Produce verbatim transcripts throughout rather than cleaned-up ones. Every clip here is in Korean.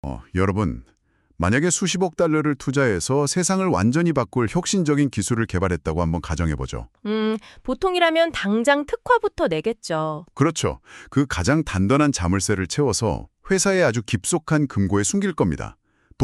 어, 여러분, 만약에 수십억 달러를 투자해서 세상을 완전히 바꿀 혁신적인 기술을 개발했다고 한번 가정해보죠. 음, 보통이라면 당장 특화부터 내겠죠. 그렇죠. 그 가장 단단한 자물쇠를 채워서 회사의 아주 깊숙한 금고에 숨길 겁니다.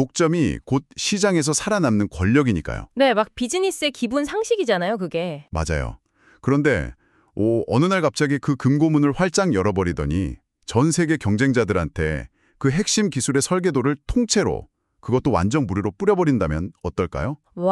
독점이 곧 시장에서 살아남는 권력이니까요. 네, 막 비즈니스의 기본 상식이잖아요, 그게. 맞아요. 그런데 오, 어느 날 갑자기 그 금고문을 활짝 열어버리더니 전 세계 경쟁자들한테 그 핵심 기술의 설계도를 통째로, 그것도 완전 무료로 뿌려버린다면 어떨까요?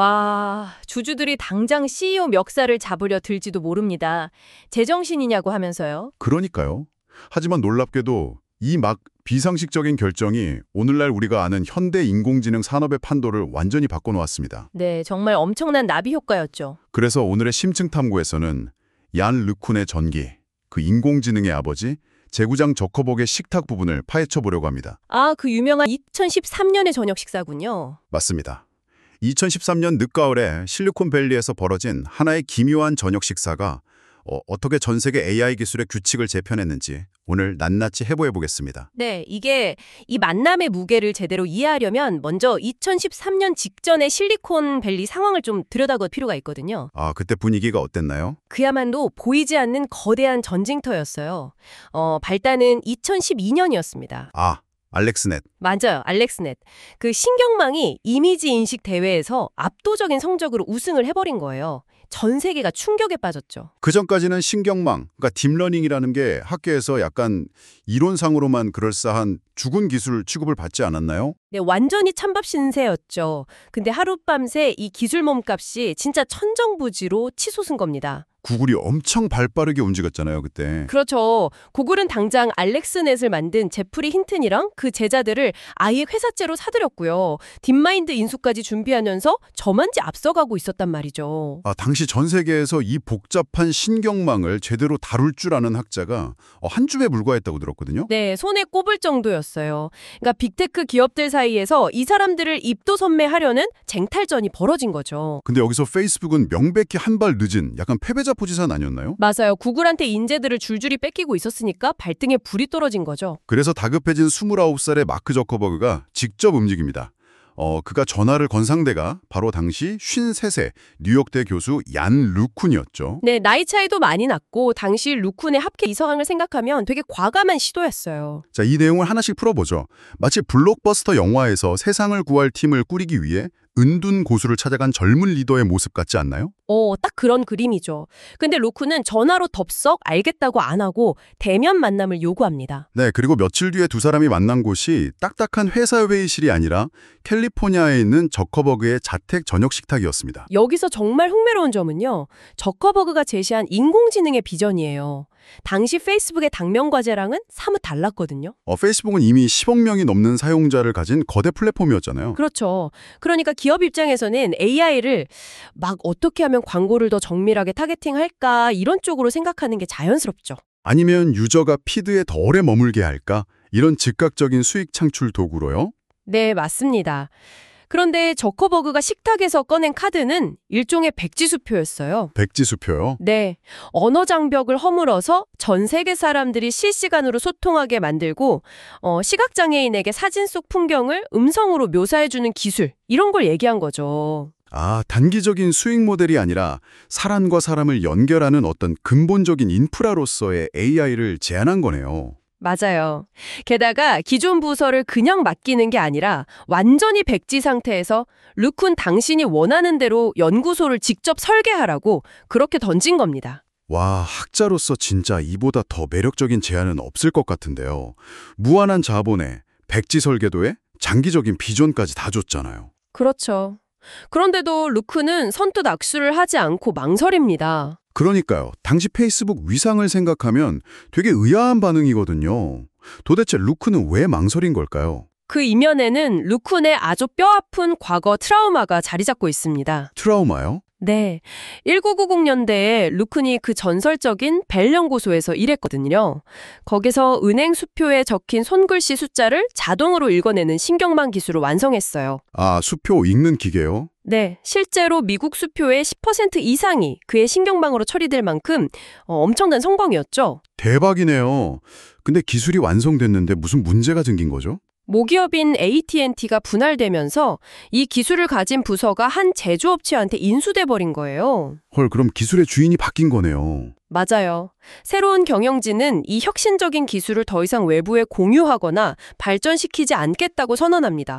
와, 주주들이 당장 씨이오 멱살을 잡으려 들지도 모릅니다. 제정신이냐고 하면서요. 그러니까요. 하지만 놀랍게도 이 막 비상식적인 결정이 오늘날 우리가 아는 현대 인공지능 산업의 판도를 완전히 바꿔놓았습니다. 네, 정말 엄청난 나비 효과였죠. 그래서 오늘의 심층 탐구에서는 얀 르쿤의 전기, 그 인공지능의 아버지, 제구장 저커버그의 식탁 부분을 파헤쳐 보려고 합니다. 아, 그 유명한 이천십삼 년의 저녁 식사군요. 맞습니다. 이천십삼 년 늦가을에 실리콘밸리에서 벌어진 하나의 기묘한 저녁 식사가 어, 어떻게 전 세계 에이아이 기술의 규칙을 재편했는지 오늘 낱낱이 해부해 보겠습니다. 네, 이게 이 만남의 무게를 제대로 이해하려면 먼저 이천십삼 년 직전의 실리콘밸리 상황을 좀 들여다볼 필요가 있거든요. 아, 그때 분위기가 어땠나요? 그야말로 보이지 않는 거대한 전쟁터였어요. 어, 발단은 이천십이 년이었습니다. 아, 알렉스넷. 맞아요, 알렉스넷. 그 신경망이 이미지 인식 대회에서 압도적인 성적으로 우승을 해버린 거예요. 전 세계가 충격에 빠졌죠. 그 전까지는 신경망, 그러니까 딥러닝이라는 게 학교에서 약간 이론상으로만 그럴싸한 죽은 기술 취급을 받지 않았나요? 네, 완전히 찬밥 신세였죠. 근데 하룻밤새 이 기술 몸값이 진짜 천정부지로 치솟은 겁니다. 구글이 엄청 발빠르게 움직였잖아요, 그때. 그렇죠. 구글은 당장 알렉스넷을 만든 제프리 힌튼이랑 그 제자들을 아예 회사째로 사들였고요. 딥마인드 인수까지 준비하면서 저만치 앞서가고 있었단 말이죠. 아, 당시 전 세계에서 이 복잡한 신경망을 제대로 다룰 줄 아는 학자가 어, 한 줌에 불과했다고 들었거든요. 네, 손에 꼽을 정도였어요. 그러니까 빅테크 기업들 사이에서 이 사람들을 입도선매하려는 쟁탈전이 벌어진 거죠. 근데 여기서 페이스북은 명백히 한 발 늦은 약간 패배자 포지션 아니었나요? 맞아요. 구글한테 인재들을 줄줄이 뺏기고 있었으니까 발등에 불이 떨어진 거죠. 그래서 다급해진 스물아홉 살의 마크 저커버그가 직접 움직입니다. 어, 그가 전화를 건 상대가 바로 당시 쉰세 세 뉴욕대 교수 얀 르쿤이었죠. 네, 나이 차이도 많이 났고 당시 루쿤의 합계 이상을 생각하면 되게 과감한 시도였어요. 자, 이 내용을 하나씩 풀어보죠. 마치 블록버스터 영화에서 세상을 구할 팀을 꾸리기 위해 은둔 고수를 찾아간 젊은 리더의 모습 같지 않나요? 어, 딱 그런 그림이죠. 근데 루크는 전화로 덥석 알겠다고 안 하고 대면 만남을 요구합니다. 네, 그리고 며칠 뒤에 두 사람이 만난 곳이 딱딱한 회사 회의실이 아니라 캘리포니아에 있는 저커버그의 자택 저녁 식탁이었습니다. 여기서 정말 흥미로운 점은요. 저커버그가 제시한 인공지능의 비전이에요. 당시 페이스북의 당면 과제랑은 사뭇 달랐거든요. 어, 페이스북은 이미 십억 명이 넘는 사용자를 가진 거대 플랫폼이었잖아요. 그렇죠. 그러니까 기업 입장에서는 에이아이를 막 어떻게 하면 광고를 더 정밀하게 타겟팅할까 이런 쪽으로 생각하는 게 자연스럽죠. 아니면 유저가 피드에 더 오래 머물게 할까? 이런 즉각적인 수익 창출 도구로요? 네, 맞습니다. 그런데 저커버그가 식탁에서 꺼낸 카드는 일종의 백지수표였어요. 백지수표요? 네, 언어 장벽을 허물어서 전 세계 사람들이 실시간으로 소통하게 만들고 어, 시각장애인에게 사진 속 풍경을 음성으로 묘사해주는 기술, 이런 걸 얘기한 거죠. 아, 단기적인 수익 모델이 아니라 사람과 사람을 연결하는 어떤 근본적인 인프라로서의 에이아이를 제안한 거네요. 맞아요. 게다가 기존 부서를 그냥 맡기는 게 아니라 완전히 백지 상태에서 르쿤 당신이 원하는 대로 연구소를 직접 설계하라고 그렇게 던진 겁니다. 와, 학자로서 진짜 이보다 더 매력적인 제안은 없을 것 같은데요. 무한한 자본에 백지 설계도에 장기적인 비전까지 다 줬잖아요. 그렇죠. 그런데도 르쿤은 선뜻 악수를 하지 않고 망설입니다. 그러니까요. 당시 페이스북 위상을 생각하면 되게 의아한 반응이거든요. 도대체 르쿤은 왜 망설인 걸까요? 그 이면에는 르쿤의 아주 뼈아픈 과거 트라우마가 자리 잡고 있습니다. 트라우마요? 네, 천구백구십 년대에 르쿤이 그 전설적인 벨 연구소에서 일했거든요. 거기서 은행 수표에 적힌 손글씨 숫자를 자동으로 읽어내는 신경망 기술을 완성했어요. 아, 수표 읽는 기계요? 네, 실제로 미국 수표의 십 퍼센트 이상이 그의 신경망으로 처리될 만큼 어, 엄청난 성공이었죠. 대박이네요. 근데 기술이 완성됐는데 무슨 문제가 생긴 거죠? 모기업인 에이티앤티가 분할되면서 이 기술을 가진 부서가 한 제조업체한테 인수돼 버린 거예요. 헐, 그럼 기술의 주인이 바뀐 거네요. 맞아요. 새로운 경영진은 이 혁신적인 기술을 더 이상 외부에 공유하거나 발전시키지 않겠다고 선언합니다.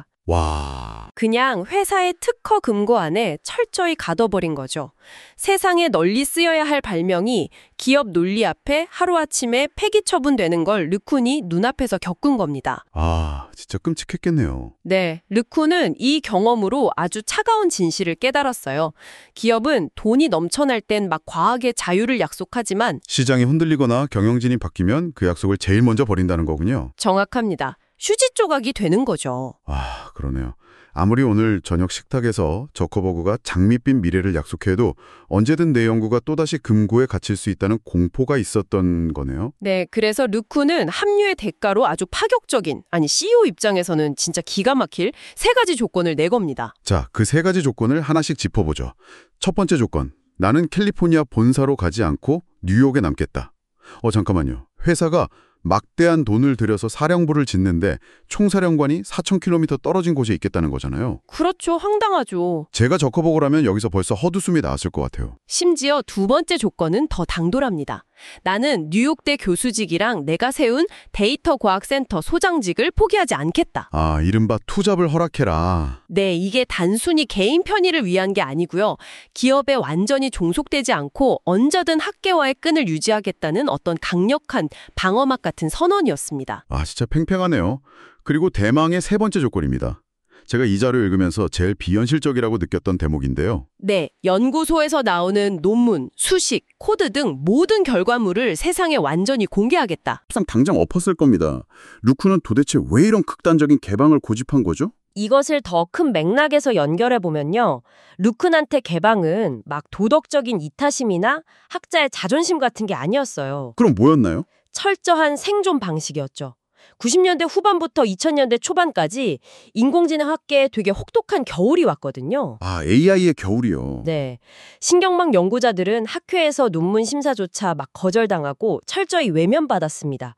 와, 그냥 회사의 특허 금고 안에 철저히 가둬버린 거죠. 세상에 널리 쓰여야 할 발명이 기업 논리 앞에 하루아침에 폐기 처분되는 걸 르쿤이 눈앞에서 겪은 겁니다. 아, 진짜 끔찍했겠네요. 네, 르쿤은 이 경험으로 아주 차가운 진실을 깨달았어요. 기업은 돈이 넘쳐날 땐 막 과학의 자유를 약속하지만 시장이 흔들리거나 경영진이 바뀌면 그 약속을 제일 먼저 버린다는 거군요. 정확합니다. 휴지 조각이 되는 거죠. 아, 그러네요. 아무리 오늘 저녁 식탁에서 저커버그가 장밋빛 미래를 약속해도 언제든 내 연구가 또다시 금고에 갇힐 수 있다는 공포가 있었던 거네요. 네, 그래서 르쿤은 합류의 대가로 아주 파격적인, 아니 씨이오 입장에서는 진짜 기가 막힐 세 가지 조건을 내겁니다. 자, 그 세 가지 조건을 하나씩 짚어보죠. 첫 번째 조건, 나는 캘리포니아 본사로 가지 않고 뉴욕에 남겠다. 어, 잠깐만요. 회사가 막대한 돈을 들여서 사령부를 짓는데 총사령관이 사천 킬로미터 떨어진 곳에 있겠다는 거잖아요. 그렇죠. 황당하죠. 제가 저커버그라면 여기서 벌써 헛웃음이 나왔을 것 같아요. 심지어 두 번째 조건은 더 당돌합니다. 나는 뉴욕대 교수직이랑 내가 세운 데이터 과학센터 소장직을 포기하지 않겠다. 아, 이른바 투잡을 허락해라. 네, 이게 단순히 개인 편의를 위한 게 아니고요. 기업에 완전히 종속되지 않고 언제든 학계와의 끈을 유지하겠다는 어떤 강력한 방어막 같은 선언이었습니다. 아, 진짜 팽팽하네요. 그리고 대망의 세 번째 조건입니다. 제가 이 자료 읽으면서 제일 비현실적이라고 느꼈던 대목인데요. 네, 연구소에서 나오는 논문, 수식, 코드 등 모든 결과물을 세상에 완전히 공개하겠다. 항상 당장 엎었을 겁니다. 루크는 도대체 왜 이런 극단적인 개방을 고집한 거죠? 이것을 더 큰 맥락에서 연결해 보면요. 루큰한테 개방은 막 도덕적인 이타심이나 학자의 자존심 같은 게 아니었어요. 그럼 뭐였나요? 철저한 생존 방식이었죠. 구십 년대 후반부터 이천 년대 초반까지 인공지능 학계에 되게 혹독한 겨울이 왔거든요. 아, 에이아이의 겨울이요. 네. 신경망 연구자들은 학회에서 논문 심사조차 막 거절당하고 철저히 외면받았습니다.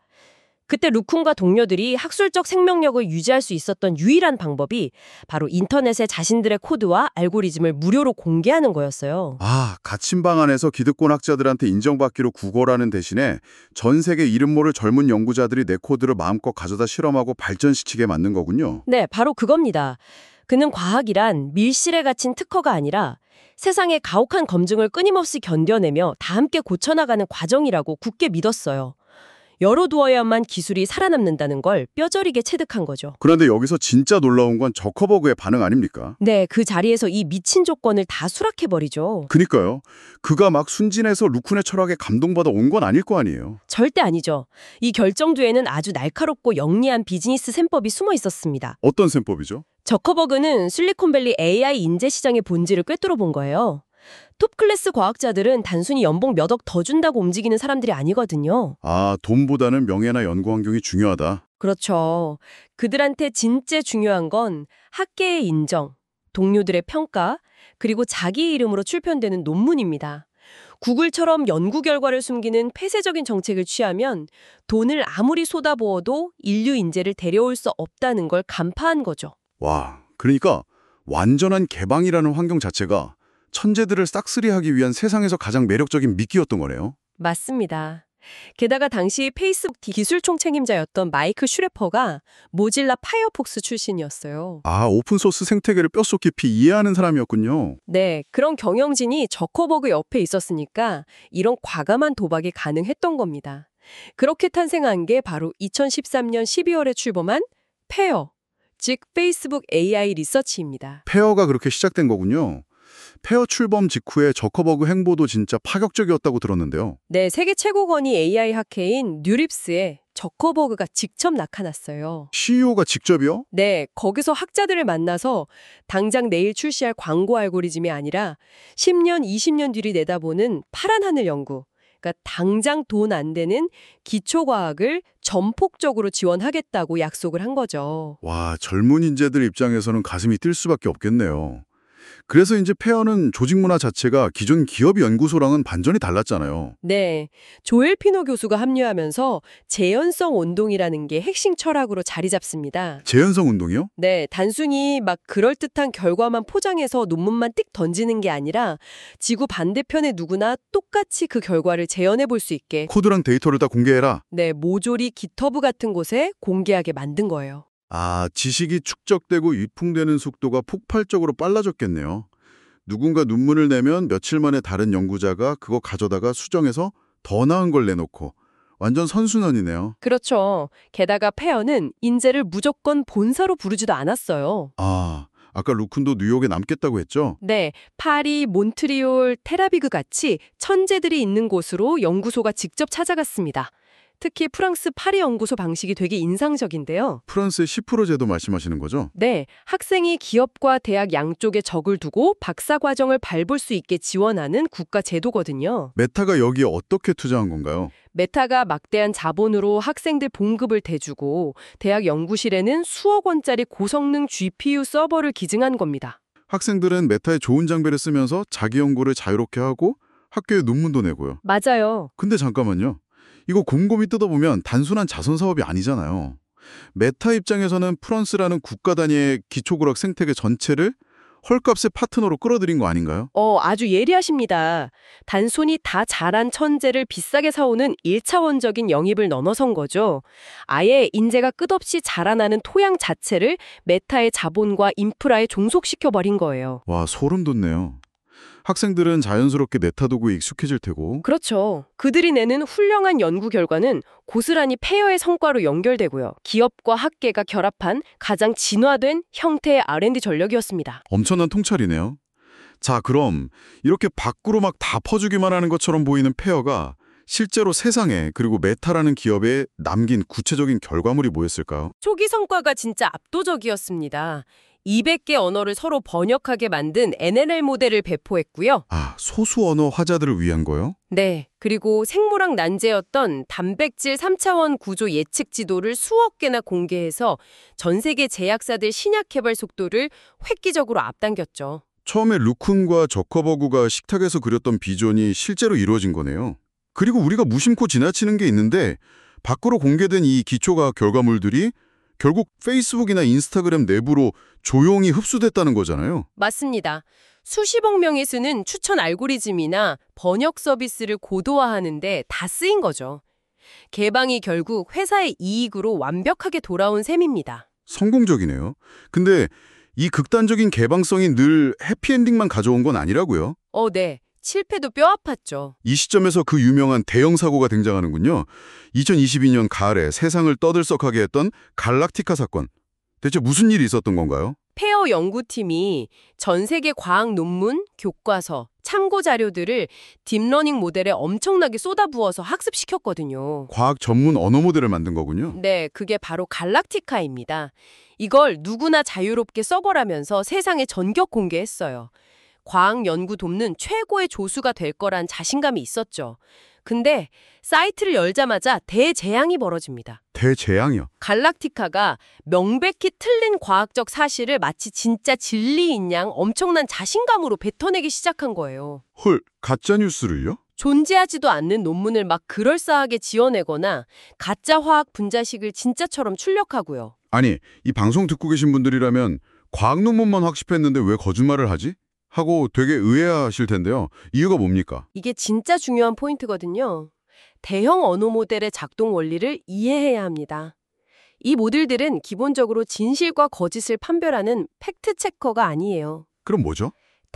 그때 루쿤과 동료들이 학술적 생명력을 유지할 수 있었던 유일한 방법이 바로 인터넷에 자신들의 코드와 알고리즘을 무료로 공개하는 거였어요. 아, 갇힌방 안에서 기득권 학자들한테 인정받기로 구걸하는 대신에 전 세계 이름 모를 젊은 연구자들이 내 코드를 마음껏 가져다 실험하고 발전시키게 만든 거군요. 네, 바로 그겁니다. 그는 과학이란 밀실에 갇힌 특허가 아니라 세상의 가혹한 검증을 끊임없이 견뎌내며 다 함께 고쳐나가는 과정이라고 굳게 믿었어요. 열어두어야만 기술이 살아남는다는 걸 뼈저리게 체득한 거죠. 그런데 여기서 진짜 놀라운 건 저커버그의 반응 아닙니까? 네, 그 자리에서 이 미친 조건을 다 수락해버리죠. 그니까요. 그가 막 순진해서 루쿤의 철학에 감동받아 온 건 아닐 거 아니에요. 절대 아니죠. 이 결정 뒤에는 아주 날카롭고 영리한 비즈니스 셈법이 숨어 있었습니다. 어떤 셈법이죠? 저커버그는 실리콘밸리 에이아이 인재 시장의 본질을 꿰뚫어 본 거예요. 톱클래스 과학자들은 단순히 연봉 몇 억 더 준다고 움직이는 사람들이 아니거든요. 아, 돈보다는 명예나 연구 환경이 중요하다. 그렇죠. 그들한테 진짜 중요한 건 학계의 인정, 동료들의 평가, 그리고 자기 이름으로 출판되는 논문입니다. 구글처럼 연구 결과를 숨기는 폐쇄적인 정책을 취하면 돈을 아무리 쏟아부어도 인류 인재를 데려올 수 없다는 걸 간파한 거죠. 와, 그러니까 완전한 개방이라는 환경 자체가 천재들을 싹쓸이하기 위한 세상에서 가장 매력적인 미끼였던 거네요. 맞습니다. 게다가 당시 페이스북 기술총 책임자였던 마이클 슈레퍼가 모질라 파이어폭스 출신이었어요. 아, 오픈소스 생태계를 뼛속 깊이 이해하는 사람이었군요. 네, 그런 경영진이 저커버그 옆에 있었으니까 이런 과감한 도박이 가능했던 겁니다. 그렇게 탄생한 게 바로 이천십삼 년 십이월에 출범한 페어, 즉 페이스북 에이아이 리서치입니다. 페어가 그렇게 시작된 거군요. 페어 출범 직후에 저커버그 행보도 진짜 파격적이었다고 들었는데요. 네, 세계 최고권위 에이아이 학회인 뉴립스에 저커버그가 직접 나타났어요. 씨이오가 직접이요? 네, 거기서 학자들을 만나서 당장 내일 출시할 광고 알고리즘이 아니라 십 년, 이십 년 뒤를 내다보는 파란 하늘 연구, 그러니까 당장 돈 안 되는 기초과학을 전폭적으로 지원하겠다고 약속을 한 거죠. 와, 젊은 인재들 입장에서는 가슴이 뛸 수밖에 없겠네요. 그래서 이제 페어는 조직 문화 자체가 기존 기업 연구소랑은 반전이 달랐잖아요. 네, 조엘 피노 교수가 합류하면서 재현성 운동이라는 게 핵심 철학으로 자리 잡습니다. 재현성 운동이요? 네, 단순히 막 그럴듯한 결과만 포장해서 논문만 띡 던지는 게 아니라 지구 반대편의 누구나 똑같이 그 결과를 재현해 볼 수 있게 코드랑 데이터를 다 공개해라. 네, 모조리 기터브 같은 곳에 공개하게 만든 거예요. 아, 지식이 축적되고 유통되는 속도가 폭발적으로 빨라졌겠네요. 누군가 논문을 내면 며칠 만에 다른 연구자가 그거 가져다가 수정해서 더 나은 걸 내놓고 완전 선순환이네요. 그렇죠. 게다가 페어는 인재를 무조건 본사로 부르지도 않았어요. 아, 아까 루쿤도 뉴욕에 남겠다고 했죠? 네, 파리, 몬트리올, 테라비그 같이 천재들이 있는 곳으로 연구소가 직접 찾아갔습니다. 특히 프랑스 파리 연구소 방식이 되게 인상적인데요. 프랑스의 십 퍼센트 제도 말씀하시는 거죠? 네, 학생이 기업과 대학 양쪽에 적을 두고 박사 과정을 밟을 수 있게 지원하는 국가 제도거든요. 메타가 여기에 어떻게 투자한 건가요? 메타가 막대한 자본으로 학생들 봉급을 대주고 대학 연구실에는 수억 원짜리 고성능 지피유 서버를 기증한 겁니다. 학생들은 메타의 좋은 장비를 쓰면서 자기 연구를 자유롭게 하고 학교에 논문도 내고요. 맞아요. 근데 잠깐만요. 이거 곰곰이 뜯어보면 단순한 자선 사업이 아니잖아요. 메타 입장에서는 프랑스라는 국가 단위의 기초과학 생태계 전체를 헐값의 파트너로 끌어들인 거 아닌가요? 어, 아주 예리하십니다. 단순히 다 잘한 천재를 비싸게 사오는 일차원적인 영입을 넘어선 거죠. 아예 인재가 끝없이 자라나는 토양 자체를 메타의 자본과 인프라에 종속시켜버린 거예요. 와, 소름 돋네요. 학생들은 자연스럽게 메타 도구에 익숙해질 테고 그렇죠. 그들이 내는 훌륭한 연구 결과는 고스란히 페어의 성과로 연결되고요. 기업과 학계가 결합한 가장 진화된 형태의 알 앤 디 전략이었습니다. 엄청난 통찰이네요. 자, 그럼 이렇게 밖으로 막 다 퍼주기만 하는 것처럼 보이는 페어가 실제로 세상에 그리고 메타라는 기업에 남긴 구체적인 결과물이 뭐였을까요? 초기 성과가 진짜 압도적이었습니다. 이백 개 언어를 서로 번역하게 만든 엔 엘 엘 모델을 배포했고요. 아, 소수 언어 화자들을 위한 거요? 네, 그리고 생물학 난제였던 단백질 삼 차원 구조 예측 지도를 수억 개나 공개해서 전 세계 제약사들 신약 개발 속도를 획기적으로 앞당겼죠. 처음에 루쿤과 저커버그가 식탁에서 그렸던 비전이 실제로 이루어진 거네요. 그리고 우리가 무심코 지나치는 게 있는데 밖으로 공개된 이 기초과학 결과물들이 결국 페이스북이나 인스타그램 내부로 조용히 흡수됐다는 거잖아요. 맞습니다. 수십억 명이 쓰는 추천 알고리즘이나 번역 서비스를 고도화하는데 다 쓰인 거죠. 개방이 결국 회사의 이익으로 완벽하게 돌아온 셈입니다. 성공적이네요. 근데 이 극단적인 개방성이 늘 해피엔딩만 가져온 건 아니라고요. 어, 네. 실패도 뼈 아팠죠. 이 시점에서 그 유명한 대형 사고가 등장하는군요. 이천이십이 년 가을에 세상을 떠들썩하게 했던 갈락티카 사건. 대체 무슨 일이 있었던 건가요? 페어 연구팀이 전 세계 과학 논문, 교과서, 참고 자료들을 딥러닝 모델에 엄청나게 쏟아부어서 학습시켰거든요. 과학 전문 언어 모델을 만든 거군요. 네, 그게 바로 갈락티카입니다. 이걸 누구나 자유롭게 써보라면서 세상에 전격 공개했어요. 과학 연구 돕는 최고의 조수가 될 거란 자신감이 있었죠. 근데 사이트를 열자마자 대재앙이 벌어집니다. 대재앙이요. 갈락티카가 명백히 틀린 과학적 사실을 마치 진짜 진리인 양 엄청난 자신감으로 뱉어내기 시작한 거예요. 헐, 가짜뉴스를요? 존재하지도 않는 논문을 막 그럴싸하게 지어내거나 가짜 화학 분자식을 진짜처럼 출력하고요. 아니, 이 방송 듣고 계신 분들이라면 과학 논문만 확실했는데 왜 거짓말을 하지? 하고 되게 의아하실 텐데요. 이유가 뭡니까? 이게 진짜 중요한 포인트거든요. 대형 언어 모델의 작동 원리를 이해해야 합니다. 이 모델들은 기본적으로 진실과 거짓을 판별하는 팩트 체커가 아니에요. 그럼 뭐죠?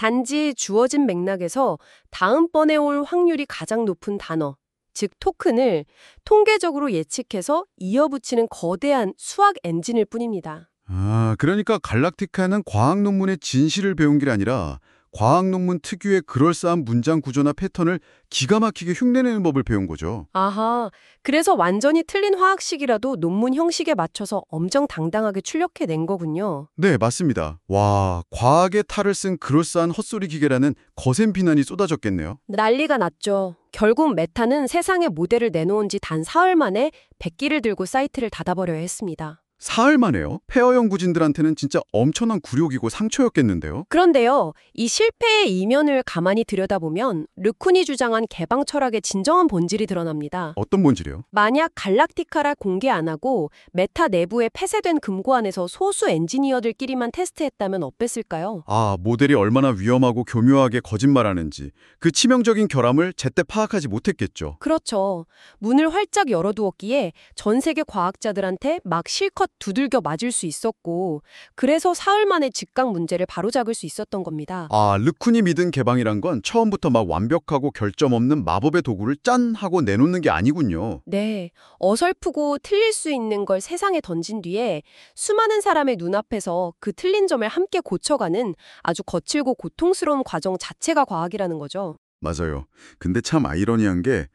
단지 주어진 맥락에서 다음번에 올 확률이 가장 높은 단어, 즉 토큰을 통계적으로 예측해서 이어붙이는 거대한 수학 엔진일 뿐입니다. 아, 그러니까 갈락티카는 과학 논문의 진실을 배운 게 아니라 과학 논문 특유의 그럴싸한 문장 구조나 패턴을 기가 막히게 흉내내는 법을 배운 거죠. 아하, 그래서 완전히 틀린 화학식이라도 논문 형식에 맞춰서 엄정당당하게 출력해낸 거군요. 네, 맞습니다. 와, 과학의 탈을 쓴 그럴싸한 헛소리 기계라는 거센 비난이 쏟아졌겠네요. 난리가 났죠. 결국 메타는 세상에 모델을 내놓은 지 단 사흘 만에 백기를 들고 사이트를 닫아버려야 했습니다. 사흘 만에요? 폐허 연구진들한테는 진짜 엄청난 굴욕이고 상처였겠는데요? 그런데요, 이 실패의 이면을 가만히 들여다보면 르쿤이 주장한 개방 철학의 진정한 본질이 드러납니다. 어떤 본질이요? 만약 갈락티카를 공개 안 하고 메타 내부에 폐쇄된 금고 안에서 소수 엔지니어들끼리만 테스트했다면 어땠을까요? 아, 모델이 얼마나 위험하고 교묘하게 거짓말하는지 그 치명적인 결함을 제때 파악하지 못했겠죠. 그렇죠. 문을 활짝 열어두었기에 전 세계 과학자들한테 막 실컷 두들겨 맞을 수 있었고, 그래서 사흘 만에 직강 문제를 바로잡을 수 있었던 겁니다. 아, 르쿤이 믿은 개방이란 건 처음부터 막 완벽하고 결점 없는 마법의 도구를 짠 하고 내놓는 게 아니군요. 네, 어설프고 틀릴 수 있는 걸 세상에 던진 뒤에 수많은 사람의 눈앞에서 그 틀린 점을 함께 고쳐가는 아주 거칠고 고통스러운 과정 자체가 과학이라는 거죠. 맞아요. 근데 참 아이러니한 게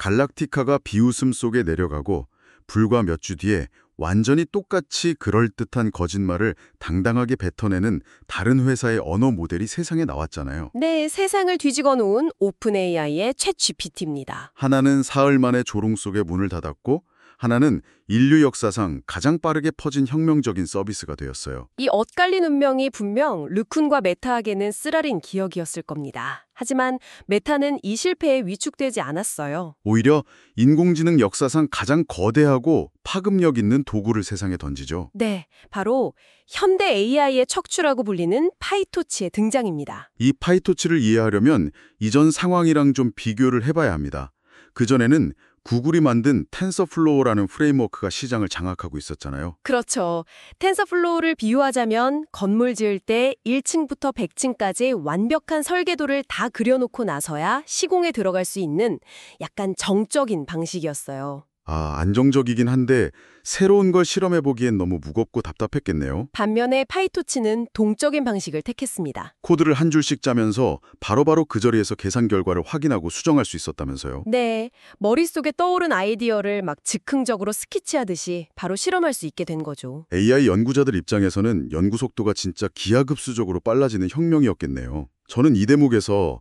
갈락티카가 비웃음 속에 내려가고 불과 몇 주 뒤에 완전히 똑같이 그럴듯한 거짓말을 당당하게 뱉어내는 다른 회사의 언어 모델이 세상에 나왔잖아요. 네, 세상을 뒤집어 놓은 오픈 에이아이의 챗 지피티입니다. 하나는 사흘 만에 조롱 속에 문을 닫았고 하나는 인류 역사상 가장 빠르게 퍼진 혁명적인 서비스가 되었어요. 이 엇갈린 운명이 분명 르쿤과 메타에게는 쓰라린 기억이었을 겁니다. 하지만 메타는 이 실패에 위축되지 않았어요. 오히려 인공지능 역사상 가장 거대하고 파급력 있는 도구를 세상에 던지죠. 네, 바로 현대 에이아이의 척추라고 불리는 파이토치의 등장입니다. 이 파이토치를 이해하려면 이전 상황이랑 좀 비교를 해봐야 합니다. 그전에는 구글이 만든 텐서플로우라는 프레임워크가 시장을 장악하고 있었잖아요. 그렇죠. 텐서플로우를 비유하자면 건물 지을 때 일 층부터 백 층까지 완벽한 설계도를 다 그려놓고 나서야 시공에 들어갈 수 있는 약간 정적인 방식이었어요. 아, 안정적이긴 한데 새로운 걸 실험해보기엔 너무 무겁고 답답했겠네요. 반면에 파이토치는 동적인 방식을 택했습니다. 코드를 한 줄씩 짜면서 바로바로 그 자리에서 계산 결과를 확인하고 수정할 수 있었다면서요. 네, 머릿속에 떠오른 아이디어를 막 즉흥적으로 스케치하듯이 바로 실험할 수 있게 된 거죠. 에이아이 연구자들 입장에서는 연구 속도가 진짜 기하급수적으로 빨라지는 혁명이었겠네요. 저는 이 대목에서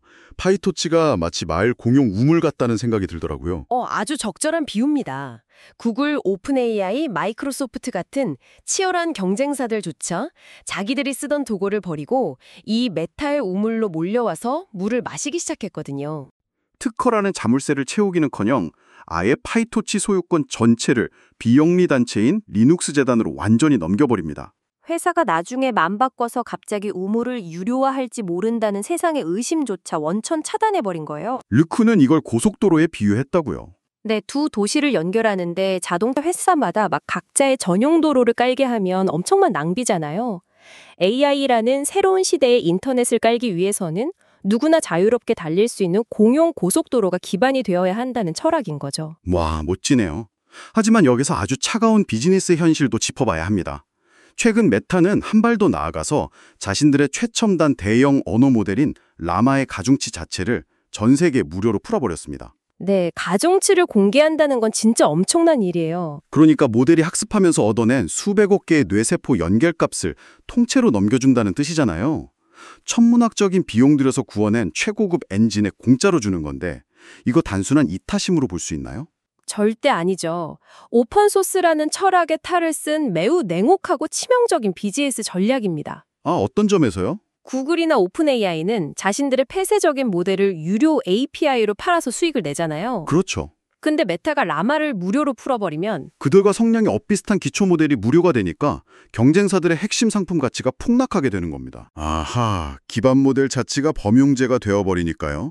파이토치가 마치 마을 공용 우물 같다는 생각이 들더라고요. 어, 아주 적절한 비유입니다. 구글, 오픈 에이아이, 마이크로소프트 같은 치열한 경쟁사들조차 자기들이 쓰던 도구를 버리고 이 메타의 우물로 몰려와서 물을 마시기 시작했거든요. 특허라는 자물쇠를 채우기는커녕 아예 파이토치 소유권 전체를 비영리 단체인 리눅스 재단으로 완전히 넘겨버립니다. 회사가 나중에 맘 바꿔서 갑자기 우물을 유료화할지 모른다는 세상의 의심조차 원천 차단해버린 거예요. 르쿤은 이걸 고속도로에 비유했다고요. 네, 두 도시를 연결하는데 자동차 회사마다 막 각자의 전용 도로를 깔게 하면 엄청난 낭비잖아요. 에이아이라는 새로운 시대의 인터넷을 깔기 위해서는 누구나 자유롭게 달릴 수 있는 공용 고속도로가 기반이 되어야 한다는 철학인 거죠. 와, 멋지네요. 하지만 여기서 아주 차가운 비즈니스 현실도 짚어봐야 합니다. 최근 메타는 한 발 더 나아가서 자신들의 최첨단 대형 언어 모델인 라마의 가중치 자체를 전 세계에 무료로 풀어버렸습니다. 네, 가중치를 공개한다는 건 진짜 엄청난 일이에요. 그러니까 모델이 학습하면서 얻어낸 수백억 개의 뇌세포 연결값을 통째로 넘겨준다는 뜻이잖아요. 천문학적인 비용 들여서 구워낸 최고급 엔진에 공짜로 주는 건데 이거 단순한 이타심으로 볼 수 있나요? 절대 아니죠. 오픈소스라는 철학의 탈을 쓴 매우 냉혹하고 치명적인 비즈니스 전략입니다. 아, 어떤 점에서요? 구글이나 오픈에이아이는 자신들의 폐쇄적인 모델을 유료 에이피아이로 팔아서 수익을 내잖아요. 그렇죠. 근데 메타가 라마를 무료로 풀어버리면 그들과 성향이 엇비슷한 기초 모델이 무료가 되니까 경쟁사들의 핵심 상품 가치가 폭락하게 되는 겁니다. 아하, 기반 모델 자체가 범용제가 되어버리니까요.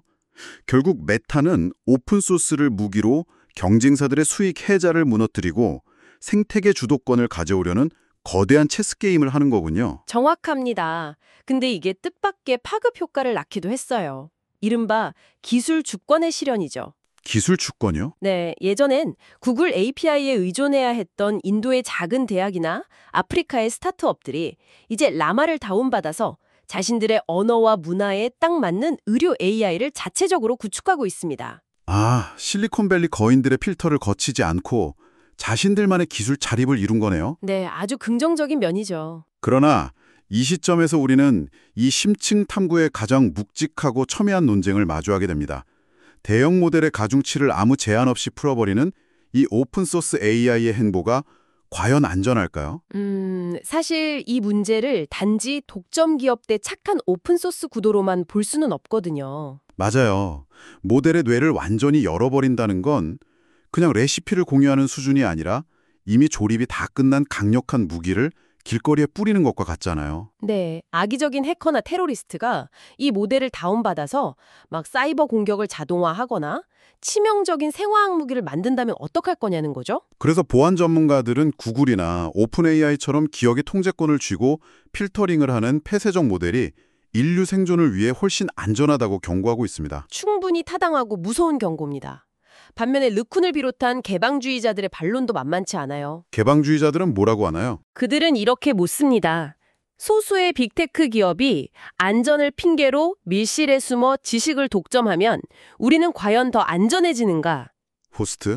결국 메타는 오픈소스를 무기로 경쟁사들의 수익 해자를 무너뜨리고 생태계 주도권을 가져오려는 거대한 체스 게임을 하는 거군요. 정확합니다. 근데 이게 뜻밖의 파급 효과를 낳기도 했어요. 이른바 기술 주권의 실현이죠. 기술 주권이요? 네, 예전엔 구글 에이피아이에 의존해야 했던 인도의 작은 대학이나 아프리카의 스타트업들이 이제 라마를 다운받아서 자신들의 언어와 문화에 딱 맞는 의료 에이아이를 자체적으로 구축하고 있습니다. 아, 실리콘밸리 거인들의 필터를 거치지 않고 자신들만의 기술 자립을 이룬 거네요. 네, 아주 긍정적인 면이죠. 그러나 이 시점에서 우리는 이 심층 탐구의 가장 묵직하고 첨예한 논쟁을 마주하게 됩니다. 대형 모델의 가중치를 아무 제한 없이 풀어버리는 이 오픈소스 에이아이의 행보가 과연 안전할까요? 음, 사실 이 문제를 단지 독점 기업 대 착한 오픈소스 구도로만 볼 수는 없거든요. 맞아요. 모델의 뇌를 완전히 열어버린다는 건 그냥 레시피를 공유하는 수준이 아니라 이미 조립이 다 끝난 강력한 무기를 길거리에 뿌리는 것과 같잖아요. 네, 악의적인 해커나 테러리스트가 이 모델을 다운받아서 막 사이버 공격을 자동화하거나 치명적인 생화학 무기를 만든다면 어떡할 거냐는 거죠? 그래서 보안 전문가들은 구글이나 오픈 에이아이처럼 기업의 통제권을 쥐고 필터링을 하는 폐쇄적 모델이 인류 생존을 위해 훨씬 안전하다고 경고하고 있습니다. 충분히 타당하고 무서운 경고입니다. 반면에 르쿤을 비롯한 개방주의자들의 반론도 만만치 않아요. 개방주의자들은 뭐라고 하나요? 그들은 이렇게 묻습니다. 소수의 빅테크 기업이 안전을 핑계로 밀실에 숨어 지식을 독점하면 우리는 과연 더 안전해지는가? 호스트?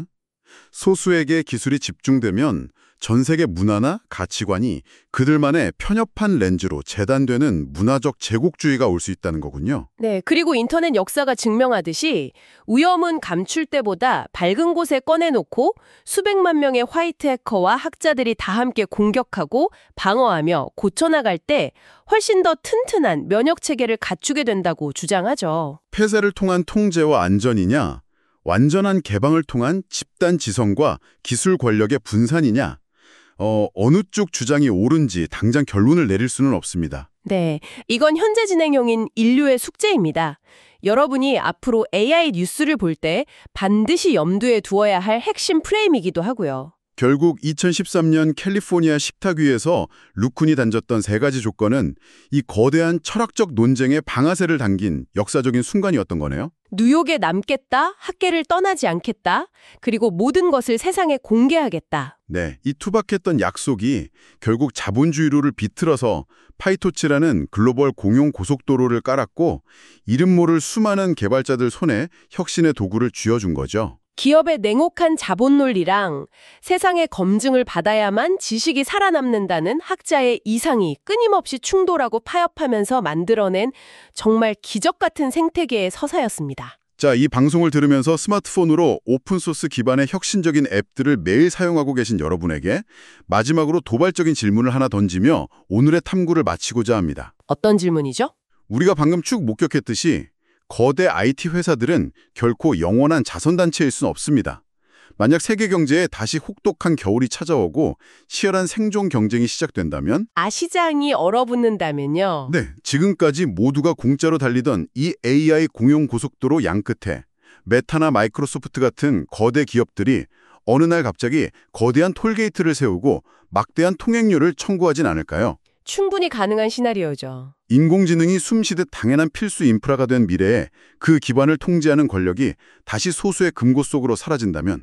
소수에게 기술이 집중되면 전 세계 문화나 가치관이 그들만의 편협한 렌즈로 재단되는 문화적 제국주의가 올 수 있다는 거군요. 네, 그리고 인터넷 역사가 증명하듯이 위험은 감출 때보다 밝은 곳에 꺼내놓고 수백만 명의 화이트 해커와 학자들이 다 함께 공격하고 방어하며 고쳐나갈 때 훨씬 더 튼튼한 면역 체계를 갖추게 된다고 주장하죠. 폐쇄를 통한 통제와 안전이냐, 완전한 개방을 통한 집단 지성과 기술 권력의 분산이냐, 어, 어느 쪽 주장이 옳은지 당장 결론을 내릴 수는 없습니다. 네, 이건 현재 진행형인 인류의 숙제입니다. 여러분이 앞으로 에이아이 뉴스를 볼 때 반드시 염두에 두어야 할 핵심 프레임이기도 하고요. 결국 이천십삼 년 캘리포니아 식탁 위에서 루쿤이 던졌던 세 가지 조건은 이 거대한 철학적 논쟁의 방아쇠를 당긴 역사적인 순간이었던 거네요. 뉴욕에 남겠다, 학계를 떠나지 않겠다, 그리고 모든 것을 세상에 공개하겠다. 네, 이 투박했던 약속이 결국 자본주의로를 비틀어서 파이토치라는 글로벌 공용 고속도로를 깔았고 이름 모를 수많은 개발자들 손에 혁신의 도구를 쥐어준 거죠. 기업의 냉혹한 자본 논리랑 세상의 검증을 받아야만 지식이 살아남는다는 학자의 이상이 끊임없이 충돌하고 파협하면서 만들어낸 정말 기적 같은 생태계의 서사였습니다. 자, 이 방송을 들으면서 스마트폰으로 오픈소스 기반의 혁신적인 앱들을 매일 사용하고 계신 여러분에게 마지막으로 도발적인 질문을 하나 던지며 오늘의 탐구를 마치고자 합니다. 어떤 질문이죠? 우리가 방금 쭉 목격했듯이 거대 아이티 회사들은 결코 영원한 자선단체일 수는 없습니다. 만약 세계 경제에 다시 혹독한 겨울이 찾아오고 치열한 생존 경쟁이 시작된다면 아시장이 얼어붙는다면요. 네, 지금까지 모두가 공짜로 달리던 이 에이아이 공용 고속도로 양끝에 메타나 마이크로소프트 같은 거대 기업들이 어느 날 갑자기 거대한 톨게이트를 세우고 막대한 통행료를 청구하진 않을까요? 충분히 가능한 시나리오죠. 인공지능이 숨쉬듯 당연한 필수 인프라가 된 미래에 그 기반을 통제하는 권력이 다시 소수의 금고 속으로 사라진다면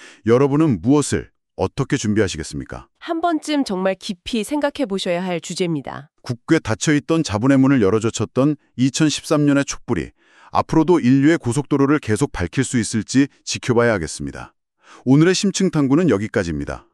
여러분은 무엇을 어떻게 준비하시겠습니까? 한 번쯤 정말 깊이 생각해 보셔야 할 주제입니다. 굳게 닫혀있던 자본의 문을 열어젖혔던 이천십삼 년의 촛불이 앞으로도 인류의 고속도로를 계속 밝힐 수 있을지 지켜봐야 하겠습니다. 오늘의 심층 탐구는 여기까지입니다.